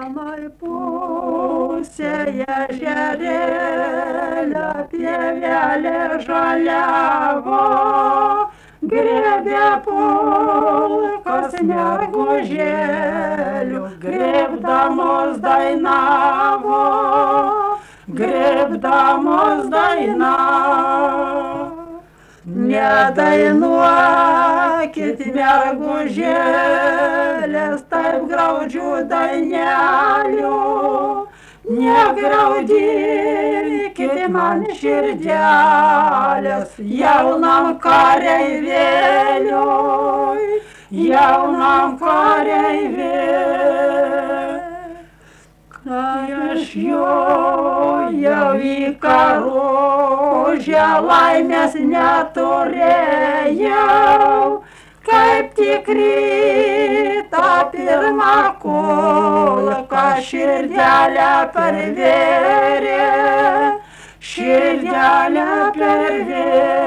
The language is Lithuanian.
Anoj pusėje ežerėlio pievelė žaliavo, grėbė pulkas mergužėlių, grėbdamos dainavo, grėbdamos dainavo. Nedainuokit mergužėlės taip graudžių dainelių, negraudykit man širdelės jaunam kareivėliui, jaunam kareivėliui. Kai aš jojau į karužę, laimės neturėjau, kaip tik rytą pirmą kulką širdelę pervėrė, širdelę pervėrė.